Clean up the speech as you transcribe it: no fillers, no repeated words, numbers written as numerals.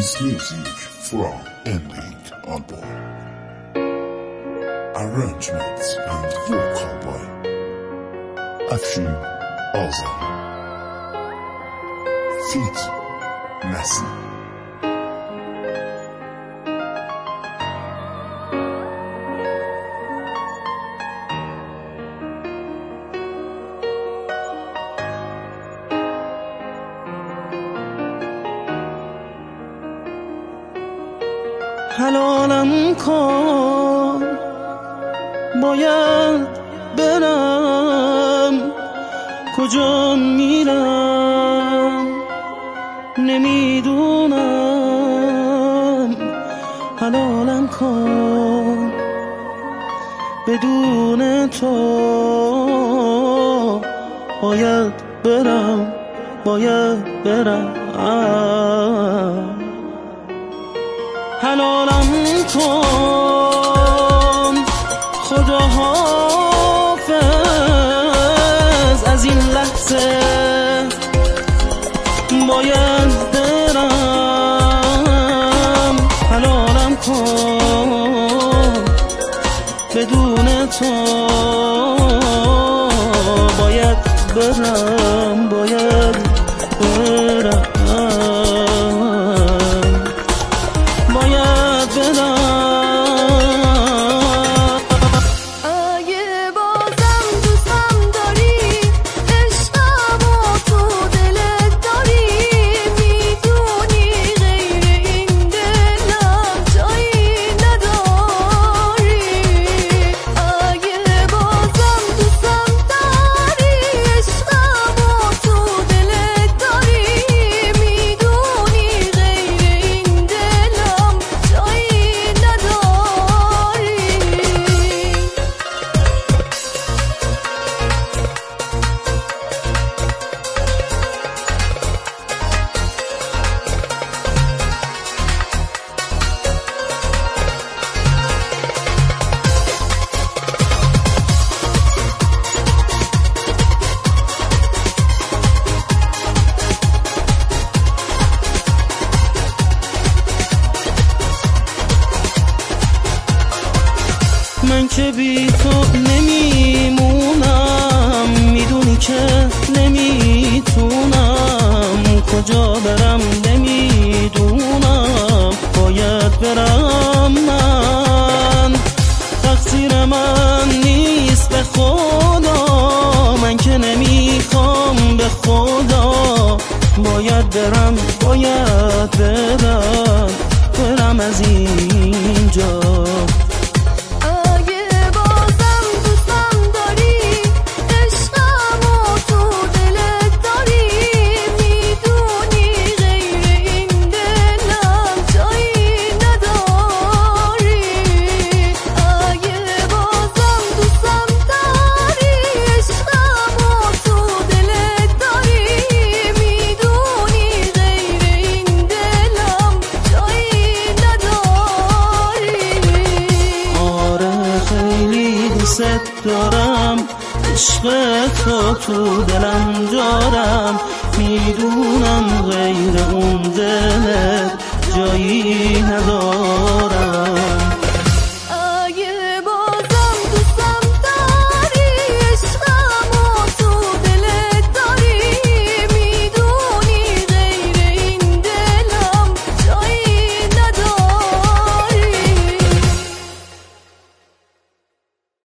is music from Ending album. Arrangements and vocal by Afshin Azam. Feat Nassim. حلالم کن باید برم کجا میرم نمیدونم حلالم کن بدون تو باید برم حلالم کن خدا حافظ از این لحظه باید برم حلالم کن بدون تو باید برم من که بی تو نمیمونم میدونی که نمیتونم کجا برم نمیدونم باید برم من تقصیر من نیست به خدا من که نمیخوام به خدا باید برم از اینجا دارم عشق تو دلم دارم میدونم غیر اون دلت جایی ندارم